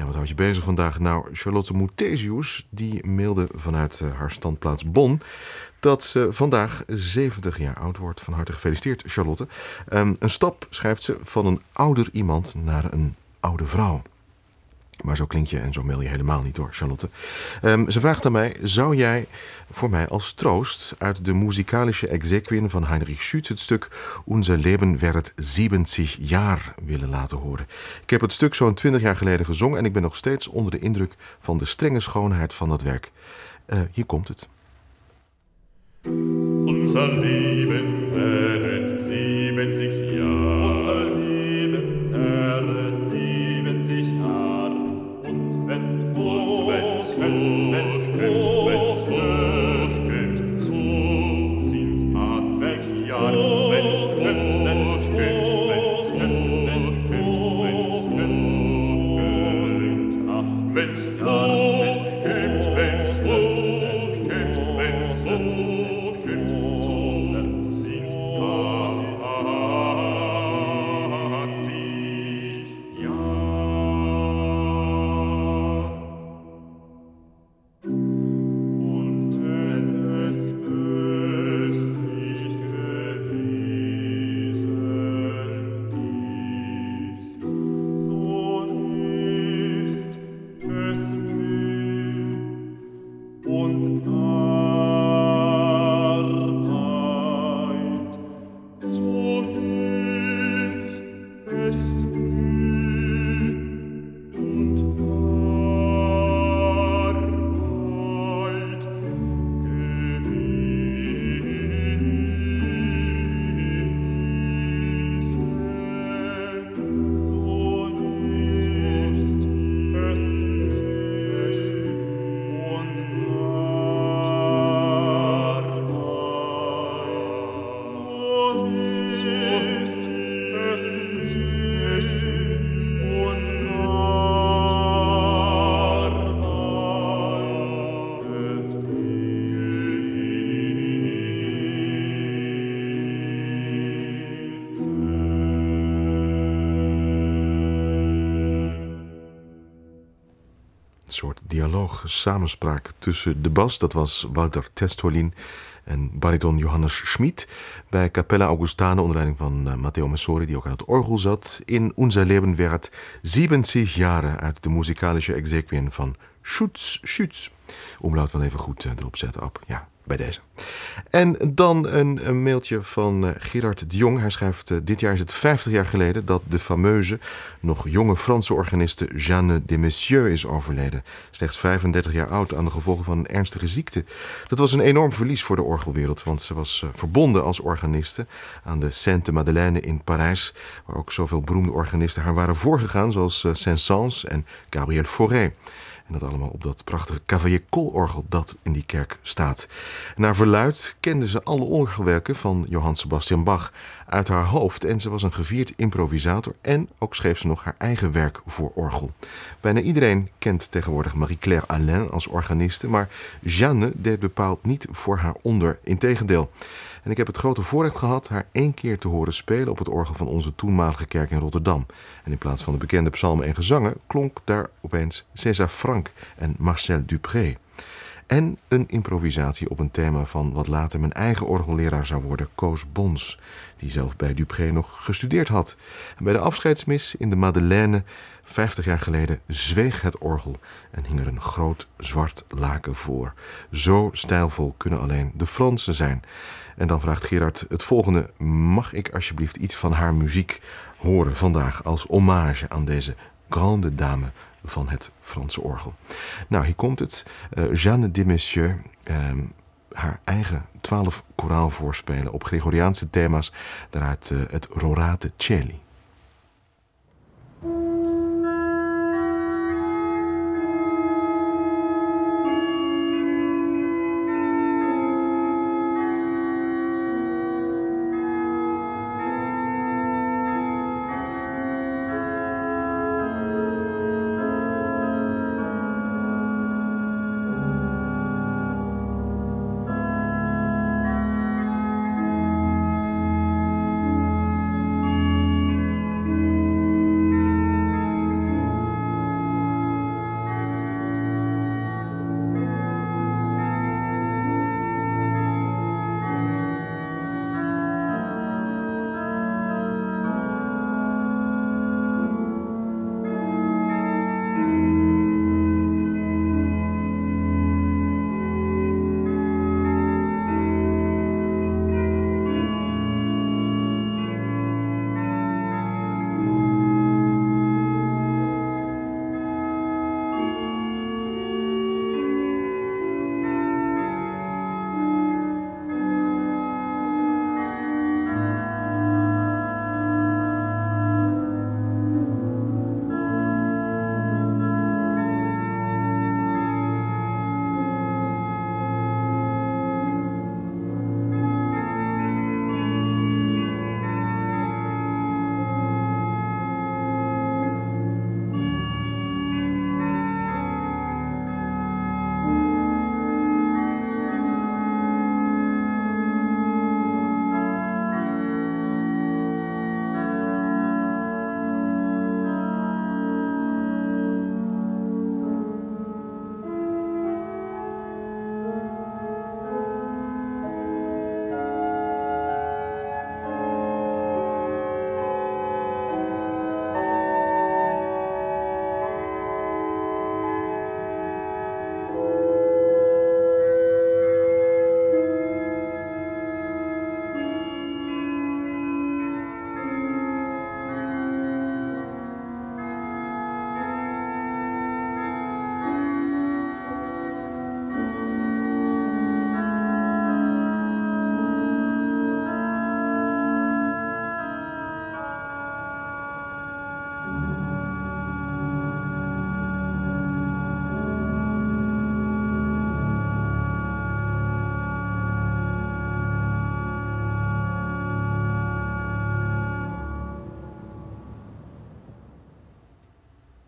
wat houdt je bezig vandaag? Nou, Charlotte Muthesius die mailde vanuit haar standplaats Bonn dat ze vandaag 70 jaar oud wordt. Van harte gefeliciteerd, Charlotte. Een stap, schrijft ze, van een ouder iemand naar een oude vrouw. Maar zo klink je en zo mail je helemaal niet hoor, Charlotte. Ze vraagt aan mij, zou jij voor mij als troost uit de muzikalische exequien van Heinrich Schütz het stuk Unser Leben währt 70 jaar willen laten horen? Ik heb het stuk zo'n 20 jaar geleden gezongen en ik ben nog steeds onder de indruk van de strenge schoonheid van dat werk. Hier komt het. Unser Leben währt 70 Jaar. Unser Leben währt 70 Jaar. Und wenn's hochgeht, so sind's 80 Jaar. Wenn's hochgeht, so sind's 80 Jaar. Een soort dialoog, samenspraak tussen de bas, dat was Walter Testolin, en bariton Johannes Schmid bij Capella Augustana onder leiding van Matteo Messori, die ook aan het orgel zat, in Unser Leben währt 70 Jahre uit de muzikalische exequien van Schütz. Omlaut van even goed erop zetten, op. Ja, bij deze. En dan een mailtje van Gerard de Jong. Hij schrijft, dit jaar is het 50 jaar geleden dat de fameuze, nog jonge Franse organiste Jeanne de Messieux is overleden. Slechts 35 jaar oud aan de gevolgen van een ernstige ziekte. Dat was een enorm verlies voor de orgelwereld, want ze was verbonden als organiste aan de Sainte-Madeleine in Parijs, waar ook zoveel beroemde organisten haar waren voorgegaan, zoals Saint-Saëns en Gabriel Fauré. En dat allemaal op dat prachtige Cavaillé-Coll-orgel dat in die kerk staat. Naar verluidt kende ze alle orgelwerken van Johann Sebastian Bach uit haar hoofd. En ze was een gevierd improvisator en ook schreef ze nog haar eigen werk voor orgel. Bijna iedereen kent tegenwoordig Marie-Claire Alain als organiste, maar Jeanne deed bepaald niet voor haar onder. Integendeel. En ik heb het grote voorrecht gehad haar 1 keer te horen spelen op het orgel van onze toenmalige kerk in Rotterdam. En in plaats van de bekende psalmen en gezangen klonk daar opeens César Franck en Marcel Dupré. En een improvisatie op een thema van wat later mijn eigen orgelleraar zou worden, Koos Bons, die zelf bij Dupré nog gestudeerd had. En bij de afscheidsmis in de Madeleine 50 jaar geleden zweeg het orgel en hing er een groot zwart laken voor. Zo stijlvol kunnen alleen de Fransen zijn. En dan vraagt Gerard het volgende: mag ik alsjeblieft iets van haar muziek horen vandaag als hommage aan deze grande dame van het Franse orgel? Nou, hier komt het. Jeanne de Messieux, haar eigen 12 koraalvoorspelen op Gregoriaanse thema's, daaruit het Rorate Celi.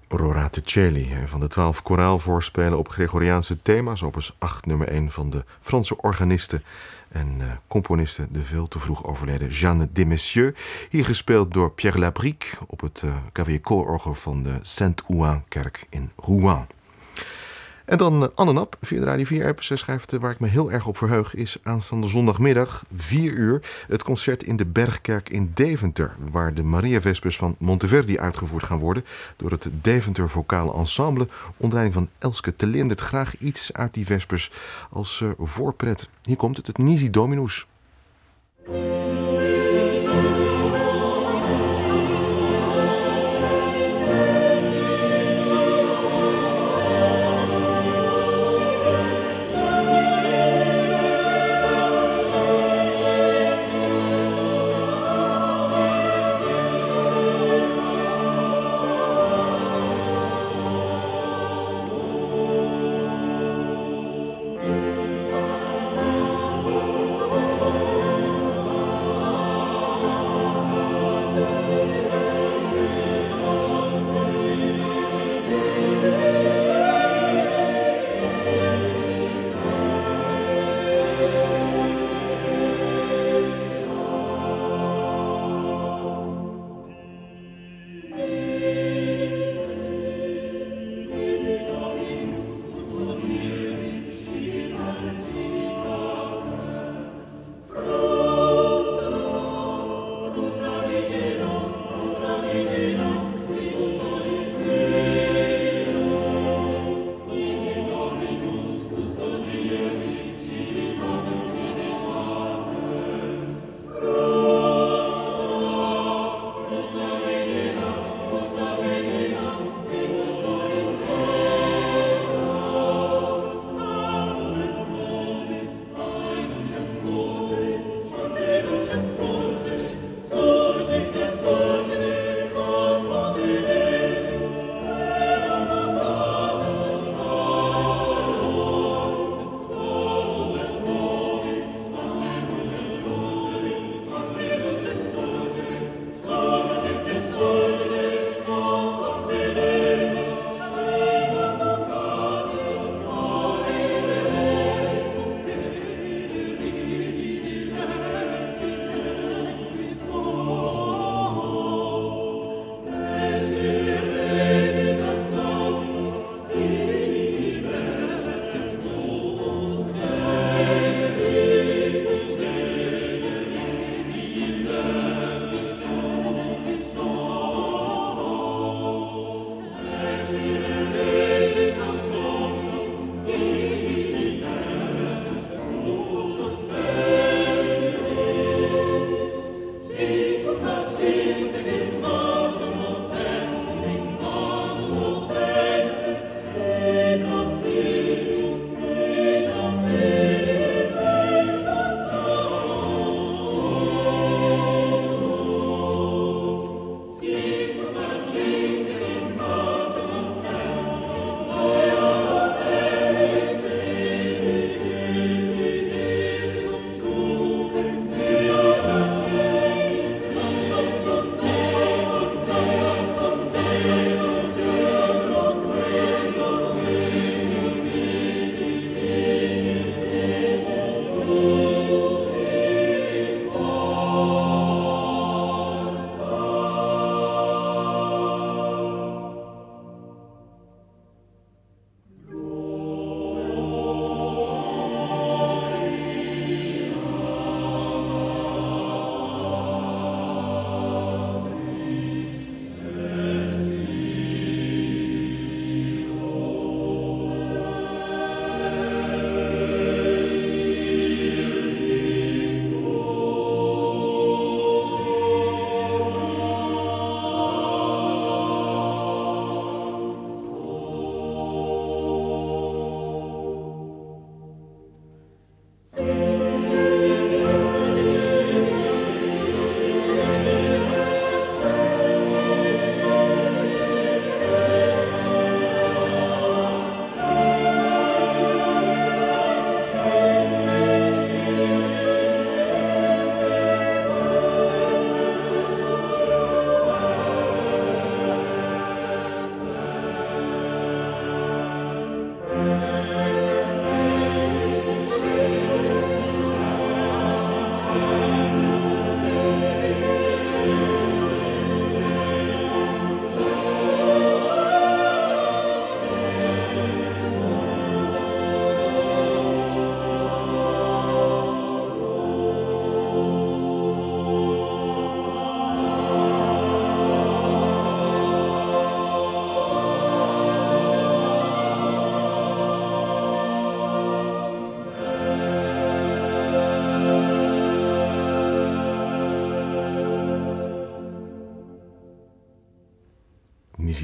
Rorate Caeli, een van de 12 koraalvoorspelen op Gregoriaanse thema's, opus 8, nummer 1 van de Franse organiste en componiste, de veel te vroeg overleden Jeanne Demessieux, hier gespeeld door Pierre Labrique op het clavier-koororgel van de Saint-Ouen-kerk in Rouen. En dan Anne Nap, via de Radio 4-app. Zij schrijft, waar ik me heel erg op verheug, is aanstaande zondagmiddag, 4 uur, het concert in de Bergkerk in Deventer, waar de Mariavespers van Monteverdi uitgevoerd gaan worden door het Deventer Vocale Ensemble onder leiding van Elske Telindert. Graag iets uit die vespers als voorpret. Hier komt het Nisi Dominus.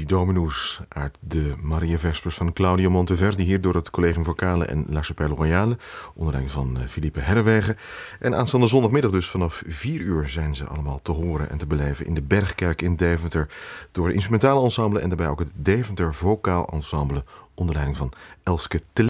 Dominus uit de Maria Vespers van Claudio Monteverdi, hier door het Collegium Vocale en La Chapelle Royale, onder leiding van Philippe Herrewegen. En aanstaande zondagmiddag dus vanaf 4 uur zijn ze allemaal te horen en te beleven in de Bergkerk in Deventer door het instrumentale ensemble en daarbij ook het Deventer Vocaal Ensemble onder leiding van Elske Tele.